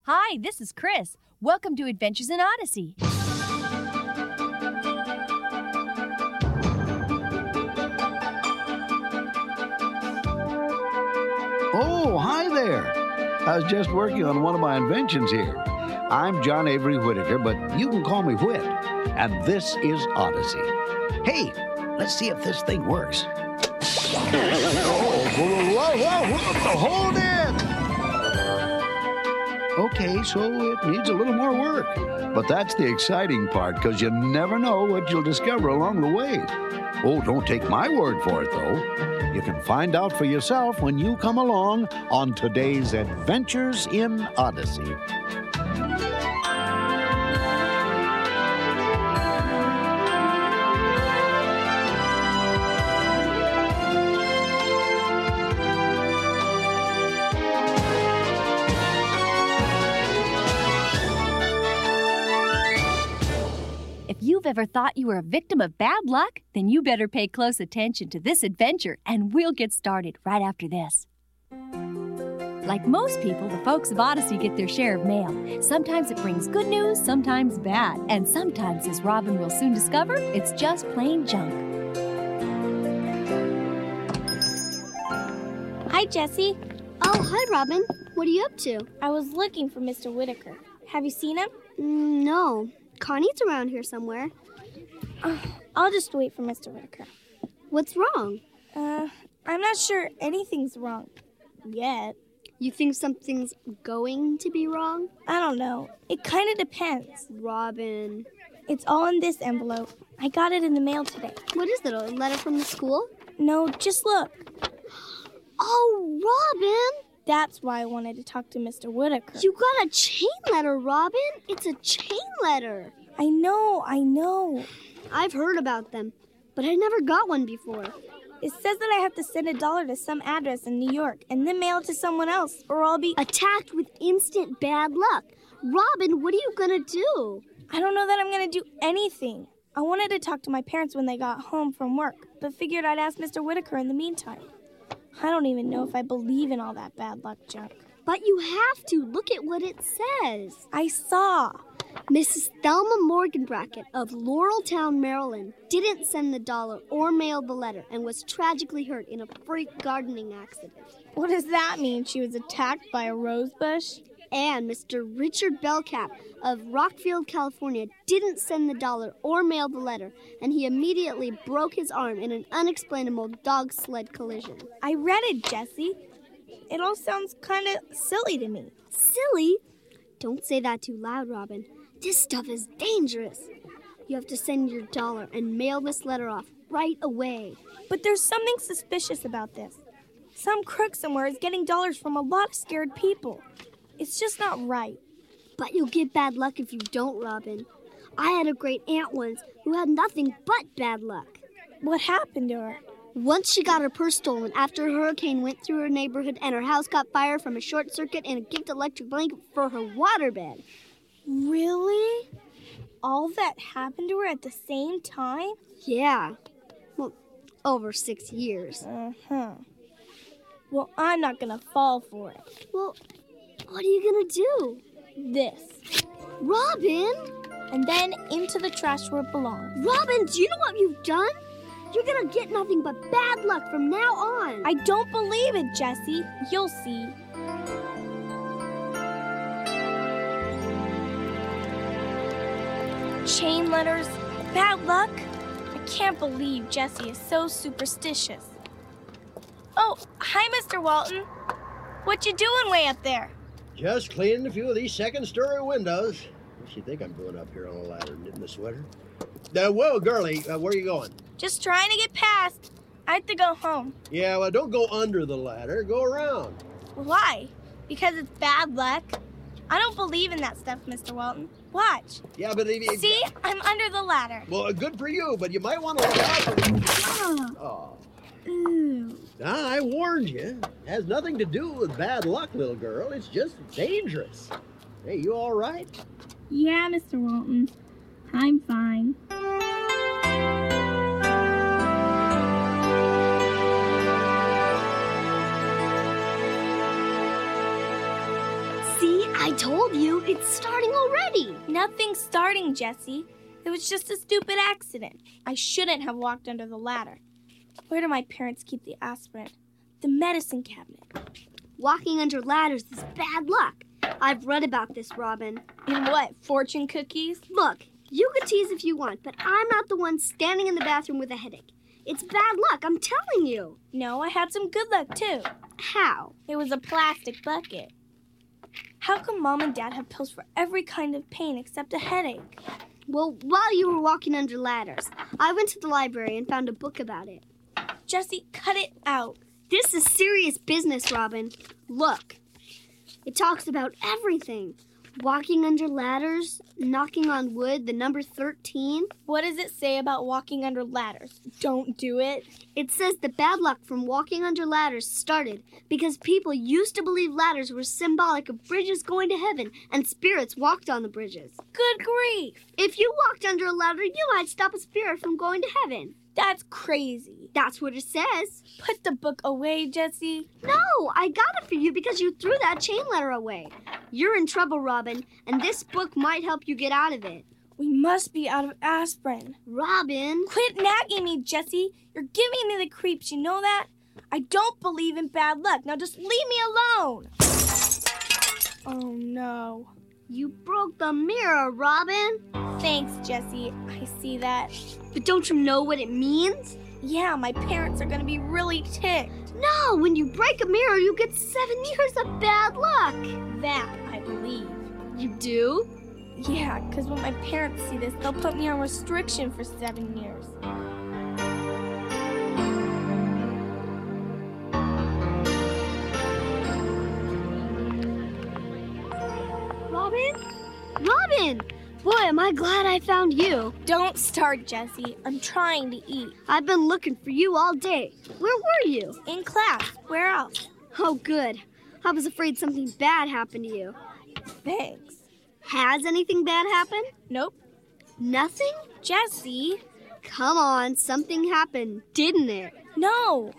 Hi, this is Chris. Welcome to Adventures in Odyssey. Oh, hi there. I was just working on one of my inventions here. I'm John Avery Whitaker, but you can call me Whit. And this is Odyssey. Hey, let's see if this thing works. Whoa, hold it! Okay, so it needs a little more work. But that's the exciting part, because you never know what you'll discover along the way. Oh, don't take my word for it, though. You can find out for yourself when you come along on today's Adventures in Odyssey. If you've ever thought you were a victim of bad luck, then you better pay close attention to this adventure, and we'll get started right after this. Like most people, the folks of Odyssey get their share of mail. Sometimes it brings good news, sometimes bad, and sometimes, as Robin will soon discover, it's just plain junk. Hi, Jessie. Oh, hi, Robin. What are you up to? I was looking for Mr. Whitaker. Have you seen him? No. Connie's around here somewhere. I'll just wait for Mr. Whitaker. What's wrong? I'm not sure anything's wrong. Yet. You think something's going to be wrong? I don't know. It kind of depends. Robin. It's all in this envelope. I got it in the mail today. What is it, a letter from the school? No, just look. Oh, Robin! That's why I wanted to talk to Mr. Whitaker. You got a chain letter, Robin. It's a chain letter. I know. I've heard about them, but I never got one before. It says that I have to send $1 to some address in New York and then mail it to someone else, or I'll be attacked with instant bad luck. Robin, what are you going to do? I don't know that I'm going to do anything. I wanted to talk to my parents when they got home from work, but figured I'd ask Mr. Whitaker in the meantime. I don't even know if I believe in all that bad luck junk. But you have to. Look at what it says. I saw. Mrs. Thelma Morgan Brackett of Laureltown, Maryland, didn't send the $1 or mail the letter and was tragically hurt in a freak gardening accident. What does that mean? She was attacked by a rose bush? And Mr. Richard Bellcap of Rockfield, California, didn't send the $1 or mail the letter, and he immediately broke his arm in an unexplainable dog sled collision. I read it, Jessie. It all sounds kind of silly to me. Silly? Don't say that too loud, Robin. This stuff is dangerous. You have to send your $1 and mail this letter off right away. But there's something suspicious about this. Some crook somewhere is getting dollars from a lot of scared people. It's just not right. But you'll get bad luck if you don't, Robin. I had a great aunt once who had nothing but bad luck. What happened to her? Once she got her purse stolen after a hurricane went through her neighborhood and her house got fire from a short circuit and a gift electric blanket for her waterbed. Really? All that happened to her at the same time? Yeah. Well, over 6 years. Well, I'm not gonna fall for it. Well, what are you gonna do? This. Robin! And then into the trash where it belongs. Robin, do you know what you've done? You're gonna get nothing but bad luck from now on. I don't believe it, Jessie. You'll see. Chain letters, bad luck. I can't believe Jessie is so superstitious. Oh, hi, Mr. Walton. What you doing way up there? Just cleaning a few of these second-story windows. What's she think I'm doing up here on a ladder, knitting a sweater? Whoa, girlie, where are you going? Just trying to get past. I have to go home. Yeah, well, don't go under the ladder. Go around. Why? Because it's bad luck? I don't believe in that stuff, Mr. Walton. Watch. Yeah, but... See? I'm under the ladder. Well, good for you, but you might want to look out. Oh. Ooh. I warned you. It has nothing to do with bad luck, little girl. It's just dangerous. Hey, you all right? Yeah, Mr. Walton. I'm fine. See, I told you, it's starting already. Nothing's starting, Jessie. It was just a stupid accident. I shouldn't have walked under the ladder. Where do my parents keep the aspirin? The medicine cabinet. Walking under ladders is bad luck. I've read about this, Robin. And what, fortune cookies? Look, you could tease if you want, but I'm not the one standing in the bathroom with a headache. It's bad luck, I'm telling you. No, I had some good luck, too. How? It was a plastic bucket. How come Mom and Dad have pills for every kind of pain except a headache? Well, while you were walking under ladders, I went to the library and found a book about it. Jessie, cut it out. This is serious business, Robin. Look, it talks about everything. Walking under ladders, knocking on wood, the number 13. What does it say about walking under ladders? Don't do it. It says the bad luck from walking under ladders started because people used to believe ladders were symbolic of bridges going to heaven and spirits walked on the bridges. Good grief. If you walked under a ladder, you might stop a spirit from going to heaven. That's crazy. That's what it says. Put the book away, Jessie. No, I got it for you because you threw that chain letter away. You're in trouble, Robin, and this book might help you get out of it. We must be out of aspirin. Robin. Quit nagging me, Jessie. You're giving me the creeps, you know that? I don't believe in bad luck. Now just leave me alone. Oh, no. You broke the mirror, Robin. Thanks, Jessie. I see that. But don't you know what it means? Yeah, my parents are going to be really ticked. No, when you break a mirror, you get 7 years of bad luck. That I believe. You do? Yeah, because when my parents see this, they'll put me on restriction for 7 years. Robin? Robin! Boy, am I glad I found you. Don't start, Jessie. I'm trying to eat. I've been looking for you all day. Where were you? In class. Where else? Oh, good. I was afraid something bad happened to you. Thanks. Has anything bad happened? Nope. Nothing? Jessie? Come on, something happened, didn't it? No.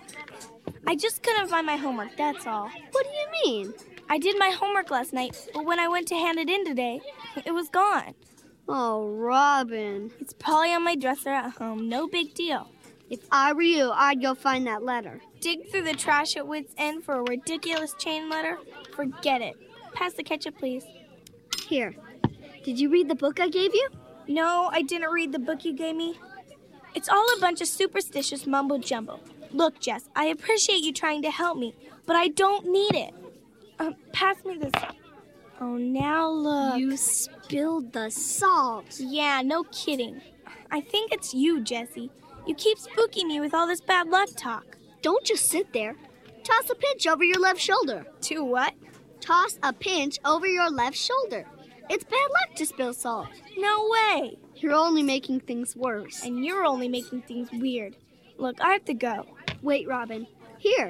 I just couldn't find my homework, that's all. What do you mean? I did my homework last night, but when I went to hand it in today, it was gone. Oh, Robin. It's probably on my dresser at home. No big deal. If I were you, I'd go find that letter. Dig through the trash at Wits End for a ridiculous chain letter? Forget it. Pass the ketchup, please. Here. Did you read the book I gave you? No, I didn't read the book you gave me. It's all a bunch of superstitious mumbo-jumbo. Look, Jess, I appreciate you trying to help me, but I don't need it. Pass me this. Oh, now look. You spilled the salt. Yeah, no kidding. I think it's you, Jessie. You keep spooking me with all this bad luck talk. Don't just sit there. Toss a pinch over your left shoulder. To what? Toss a pinch over your left shoulder. It's bad luck to spill salt. No way. You're only making things worse. And you're only making things weird. Look, I have to go. Wait, Robin. Here.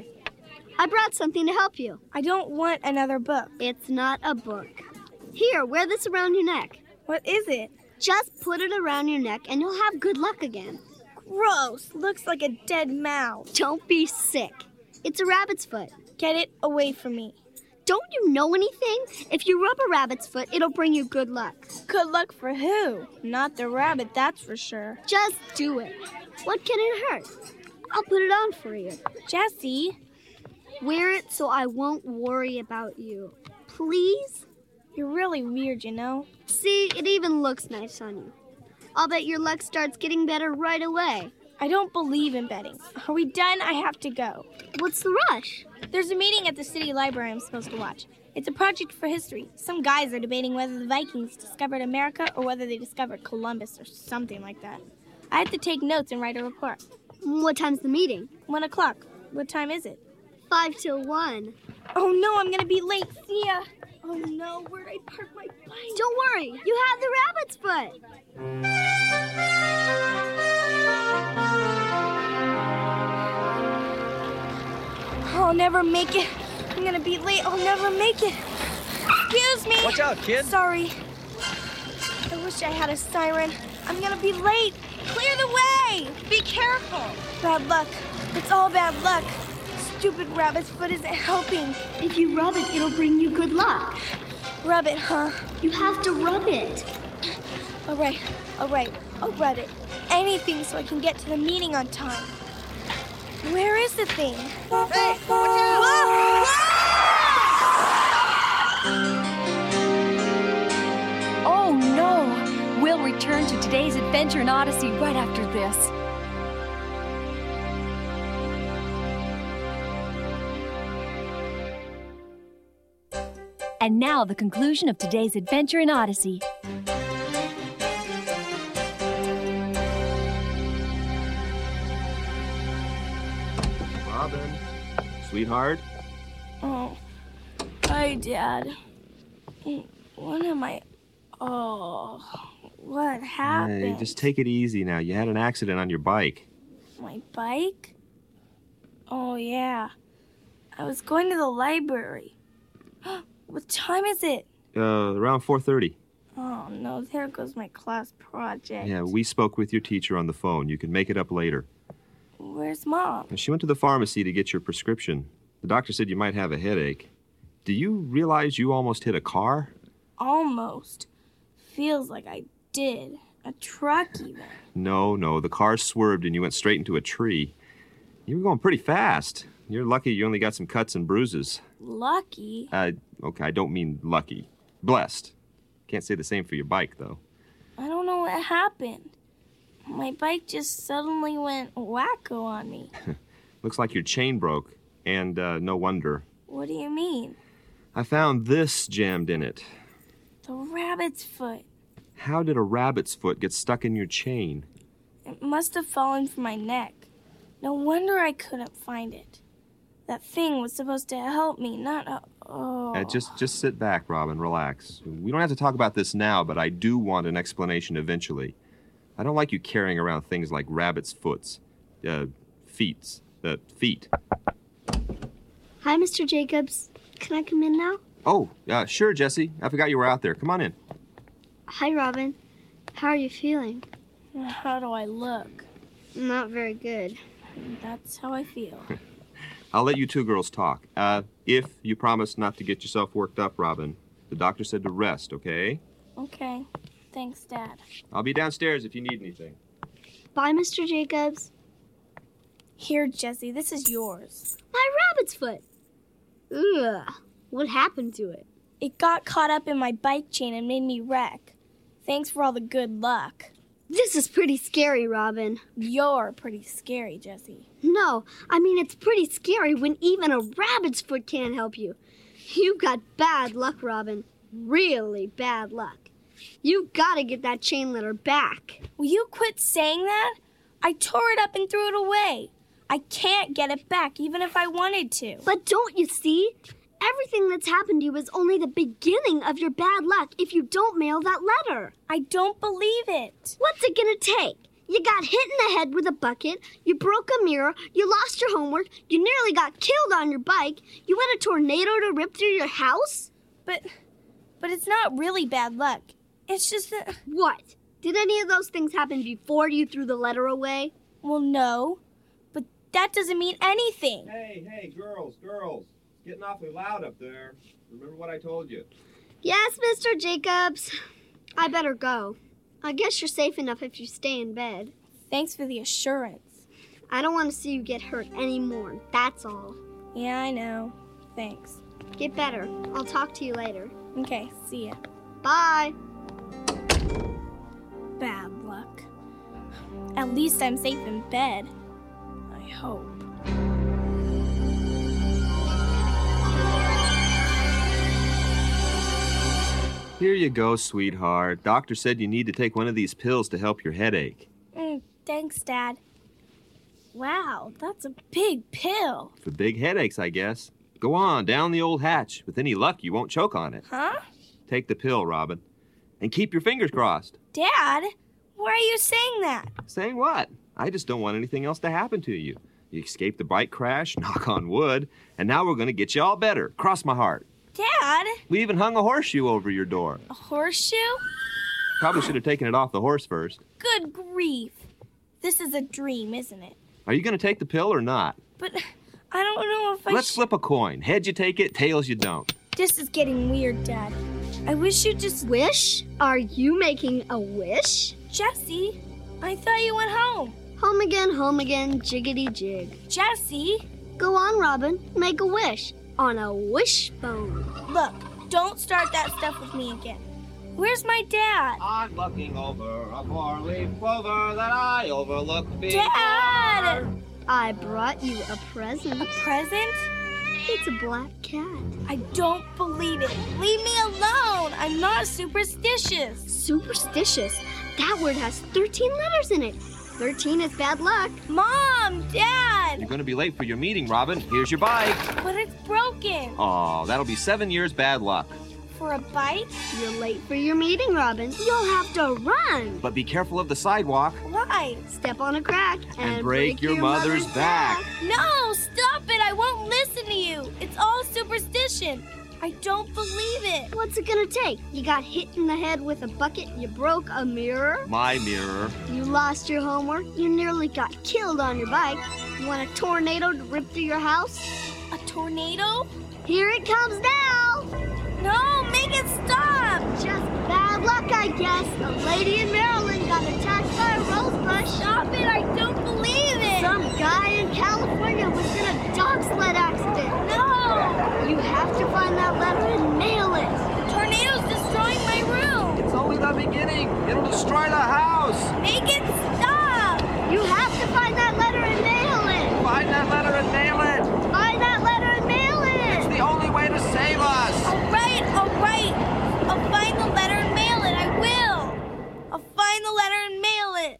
I brought something to help you. I don't want another book. It's not a book. Here, wear this around your neck. What is it? Just put it around your neck and you'll have good luck again. Gross. Looks like a dead mouse. Don't be sick. It's a rabbit's foot. Get it away from me. Don't you know anything? If you rub a rabbit's foot, it'll bring you good luck. Good luck for who? Not the rabbit, that's for sure. Just do it. What can it hurt? I'll put it on for you. Jessie. Wear it so I won't worry about you. Please? You're really weird, you know. See, it even looks nice on you. I'll bet your luck starts getting better right away. I don't believe in betting. Are we done? I have to go. What's the rush? There's a meeting at the city library I'm supposed to watch. It's a project for history. Some guys are debating whether the Vikings discovered America or whether they discovered Columbus or something like that. I have to take notes and write a report. What time's the meeting? 1 o'clock. What time is it? 5 till 1. Oh no, I'm gonna be late. See ya. Oh no, where'd I park my bike? Don't worry, you have the rabbit's foot. I'll never make it. I'm gonna be late. I'll never make it. Excuse me. Watch out, kid. Sorry. I wish I had a siren. I'm gonna be late. Clear the way. Be careful. Bad luck. It's all bad luck. Stupid rabbit's foot isn't helping. If you rub it, it'll bring you good luck. Rub it, huh? You have to rub it. All right. I'll rub it. Anything so I can get to the meeting on time. Where is the thing? Hey, watch out! Oh no! We'll return to today's adventure in Odyssey right after this. And now the conclusion of today's adventure in Odyssey. Robin, sweetheart. Oh, hi, Dad. What am I... Oh, what happened? Hey, just take it easy now. You had an accident on your bike. My bike? Oh, yeah. I was going to the library. What time is it? Around 4:30. Oh, no, there goes my class project. Yeah, we spoke with your teacher on the phone. You can make it up later. Where's Mom? She went to the pharmacy to get your prescription. The doctor said you might have a headache. Do you realize you almost hit a car? Almost. Feels like I did. A truck, even. No, the car swerved and you went straight into a tree. You were going pretty fast. You're lucky you only got some cuts and bruises. Lucky? Okay, I don't mean lucky. Blessed. Can't say the same for your bike, though. I don't know what happened. My bike just suddenly went wacko on me. Looks like your chain broke, and no wonder. What do you mean? I found this jammed in it. The rabbit's foot. How did a rabbit's foot get stuck in your chain? It must have fallen from my neck. No wonder I couldn't find it. That thing was supposed to help me, not a... Oh. Just sit back, Robin. Relax. We don't have to talk about this now, but I do want an explanation eventually. I don't like you carrying around things like rabbit's foots. Feet. Hi, Mr. Jacobs. Can I come in now? Oh, sure, Jesse. I forgot you were out there. Come on in. Hi, Robin. How are you feeling? How do I look? Not very good. That's how I feel. I'll let you two girls talk. If you promise not to get yourself worked up, Robin. The doctor said to rest, okay? Okay. Thanks, Dad. I'll be downstairs if you need anything. Bye, Mr. Jacobs. Here, Jesse, this is yours. My rabbit's foot. Ugh. What happened to it? It got caught up in my bike chain and made me wreck. Thanks for all the good luck. This is pretty scary, Robin. You're pretty scary, Jesse. No, I mean it's pretty scary when even a rabbit's foot can't help you. You've got bad luck, Robin. Really bad luck. You gotta get that chain letter back. Will you quit saying that? I tore it up and threw it away. I can't get it back even if I wanted to. But don't you see? Everything that's happened to you is only the beginning of your bad luck if you don't mail that letter. I don't believe it. What's it gonna take? You got hit in the head with a bucket, you broke a mirror, you lost your homework, you nearly got killed on your bike, you had a tornado to rip through your house? But it's not really bad luck. It's just that... What? Did any of those things happen before you threw the letter away? Well, no. But that doesn't mean anything. Hey, girls. It's getting awfully loud up there. Remember what I told you. Yes, Mr. Jacobs. I better go. I guess you're safe enough if you stay in bed. Thanks for the assurance. I don't want to see you get hurt anymore, that's all. Yeah, I know. Thanks. Get better. I'll talk to you later. Okay, see ya. Bye. Bad luck. At least I'm safe in bed. I hope. Here you go, sweetheart. Doctor said you need to take one of these pills to help your headache. Thanks, Dad. Wow, that's a big pill. For big headaches, I guess. Go on, down the old hatch. With any luck, you won't choke on it. Huh? Take the pill, Robin. And keep your fingers crossed. Dad, why are you saying that? Saying what? I just don't want anything else to happen to you. You escaped the bike crash, knock on wood, and now we're going to get you all better. Cross my heart. Dad? We even hung a horseshoe over your door. A horseshoe? Probably should have taken it off the horse first. Good grief. This is a dream, isn't it? Are you going to take the pill or not? But I don't know if Let's flip a coin. Heads you take it, tails you don't. This is getting weird, Dad. I wish you'd just... Wish? Are you making a wish? Jesse, I thought you went home. Home again, jiggity jig. Jesse? Go on, Robin. Make a wish on a wishbone. Look, don't start that stuff with me again. Where's my dad? I'm looking over a four-leaf clover that I overlooked before. Dad! I brought you a present. A present? It's a black cat. I don't believe it. Leave me alone. I'm not superstitious. Superstitious? That word has 13 letters in it. 13 is bad luck. Mom! Dad! You're going to be late for your meeting, Robin. Here's your bike. But it's broken. Oh, that'll be 7 years bad luck. For a bike? You're late for your meeting, Robin. You'll have to run. But be careful of the sidewalk. Why? Step on a crack And break your mother's back. No, stop it. I won't listen to you. It's all superstition. I don't believe it. What's it gonna take? You got hit in the head with a bucket, you broke a mirror, My mirror. you lost your homework, you nearly got killed on your bike, you want a tornado to rip through your house? A tornado? Here it comes now! No, make it stop. Just bad luck, I guess. A lady in Maryland got attacked by a rose bush. Stop it. I don't believe it. Some guy in California was in a dog sled accident. No. You have to find that letter and mail it. The tornado's destroying my room. It's only the beginning. It'll destroy the house. Make it stop. You have to find that letter and mail it. Find that letter and mail it. Find that letter and mail It's it. the only way to save us. All right. I'll find the letter and mail it. I will. I'll find the letter and mail it.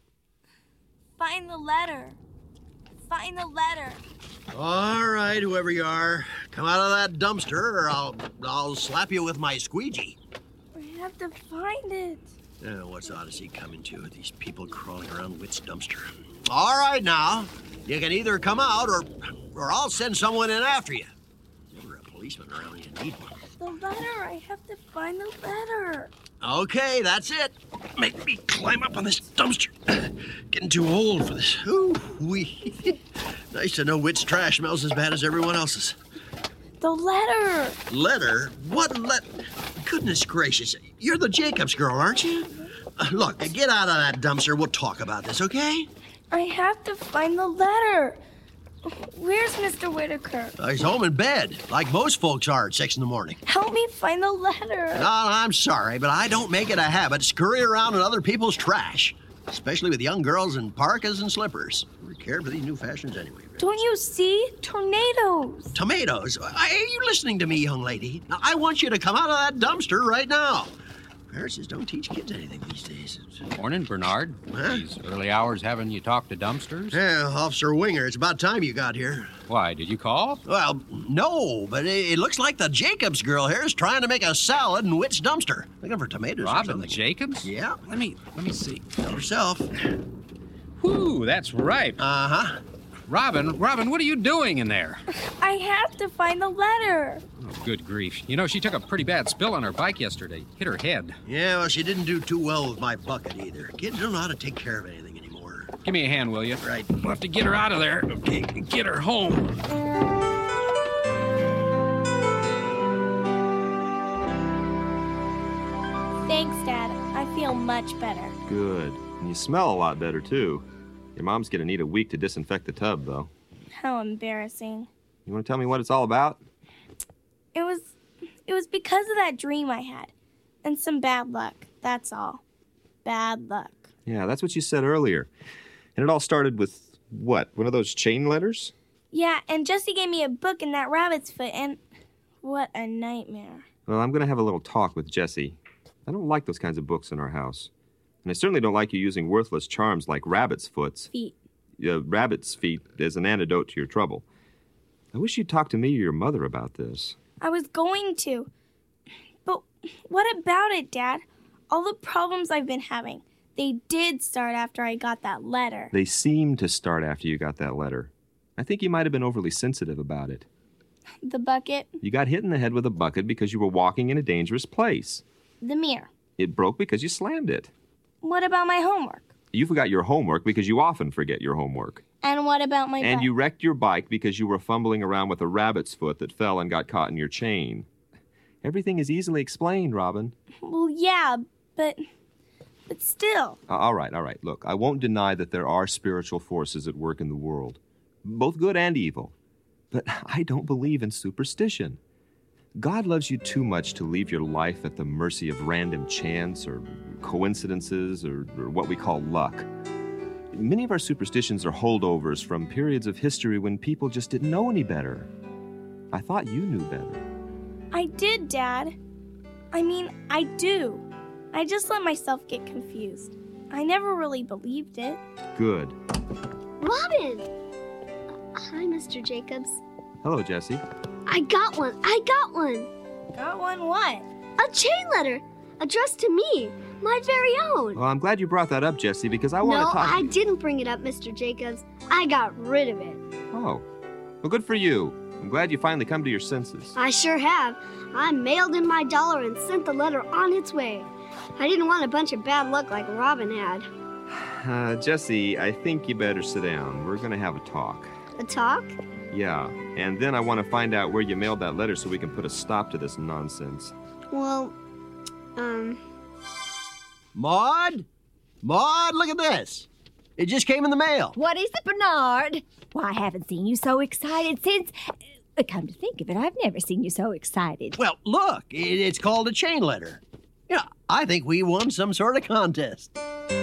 Find the letter. Find the letter. All right, whoever you are, come out of that dumpster or I'll slap you with my squeegee. I have to find it. What's Odyssey coming to? These people crawling around Witt's dumpster. All right, now. You can either come out or I'll send someone in after you. Never a policeman around, you need one. The letter. I have to find the letter. Okay, that's it. Make me climb up on this dumpster. Getting too old for this. Ooh-wee. Nice to know Witt's trash smells as bad as everyone else's. The letter. Letter? What letter? Goodness gracious. You're the Jacobs girl, aren't you? Look, get out of that dumpster. We'll talk about this, okay? I have to find the letter. Where's Mr. Whitaker? He's home in bed, like most folks are at 6 in the morning. Help me find the letter. No, I'm sorry, but I don't make it a habit to scurry around in other people's trash, especially with young girls in parkas and slippers. Who care for these new fashions anyway? Don't you see? Tornadoes. Tomatoes? Are you listening to me, young lady? Now, I want you to come out of that dumpster right now. Parents just don't teach kids anything these days. Morning, Bernard. Huh? These early hours having you talk to dumpsters? Yeah, Officer Winger, it's about time you got here. Why, did you call? Well, no, but it looks like the Jacobs girl here is trying to make a salad in Witt's dumpster. Looking for tomatoes or Robin something. Jacobs? Yeah. Let me see. Help yourself. Whew, that's ripe. Uh-huh. Robin, what are you doing in there? I have to find the letter. Oh, good grief. You know, she took a pretty bad spill on her bike yesterday. Hit her head. Yeah, well, she didn't do too well with my bucket either. Kids don't know how to take care of anything anymore. Give me a hand, will you? Right. We'll have to get her out of there. Okay, get her home. Thanks, Dad. I feel much better. Good. And you smell a lot better, too. Your mom's going to need a week to disinfect the tub, though. How embarrassing. You want to tell me what it's all about? It was because of that dream I had. And some bad luck. That's all. Bad luck. Yeah, that's what you said earlier. And it all started with, what, one of those chain letters? Yeah, and Jesse gave me a book in that rabbit's foot, and what a nightmare. Well, I'm going to have a little talk with Jesse. I don't like those kinds of books in our house. And I certainly don't like you using worthless charms like rabbit's foots. Feet. Rabbit's feet as an antidote to your trouble. I wish you'd talk to me or your mother about this. I was going to. But what about it, Dad? All the problems I've been having, they did start after I got that letter. They seemed to start after you got that letter. I think you might have been overly sensitive about it. The bucket, You got hit in the head with a bucket because you were walking in a dangerous place. the mirror. It broke because you slammed it. What about my homework? You forgot your homework because you often forget your homework. And what about my And bike? you wrecked your bike because you were fumbling around with a rabbit's foot that fell and got caught in your chain. Everything is easily explained, Robin. Well, yeah, but still. All right. Look, I won't deny that there are spiritual forces at work in the world, both good and evil. But I don't believe in superstition. God loves you too much to leave your life at the mercy of random chance or coincidences or what we call luck. Many of our superstitions are holdovers from periods of history when people just didn't know any better. I thought you knew better. I did, Dad. I do. I just let myself get confused. I never really believed it. Good. Robin! Hi, Mr. Jacobs. Hello, Jessie. I got one. Got one what? A chain letter addressed to me, my very own. Well, I'm glad you brought that up, Jessie, because I want to talk... No, I didn't bring it up, Mr. Jacobs. I got rid of it. Oh. Well, good for you. I'm glad you finally come to your senses. I sure have. I mailed in my dollar and sent the letter on its way. I didn't want a bunch of bad luck like Robin had. Jessie, I think you better sit down. We're going to have a talk. A talk? Yeah, and then I want to find out where you mailed that letter so we can put a stop to this nonsense. Well, Maud, look at this. It just came in the mail. What is it, Bernard? Why, I haven't seen you so excited since... Come to think of it, I've never seen you so excited. Well, look, it's called a chain letter. Yeah, I think we won some sort of contest.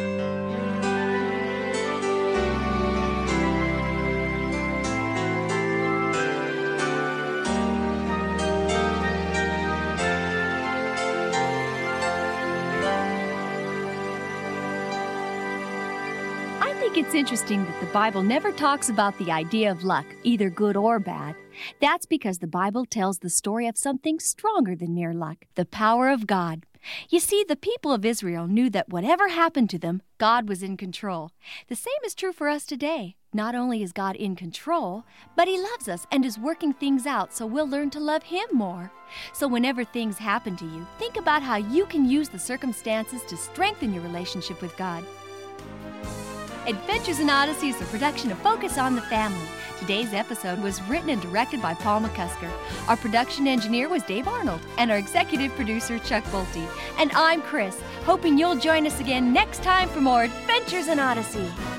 It's interesting that the Bible never talks about the idea of luck, either good or bad. That's because the Bible tells the story of something stronger than mere luck, the power of God. You see, the people of Israel knew that whatever happened to them, God was in control. The same is true for us today. Not only is God in control, but He loves us and is working things out so we'll learn to love Him more. So whenever things happen to you, think about how you can use the circumstances to strengthen your relationship with God. Adventures in Odyssey is a production of Focus on the Family. Today's episode was written and directed by Paul McCusker. Our production engineer was Dave Arnold, and our executive producer, Chuck Bolte. And I'm Chris, hoping you'll join us again next time for more Adventures in Odyssey.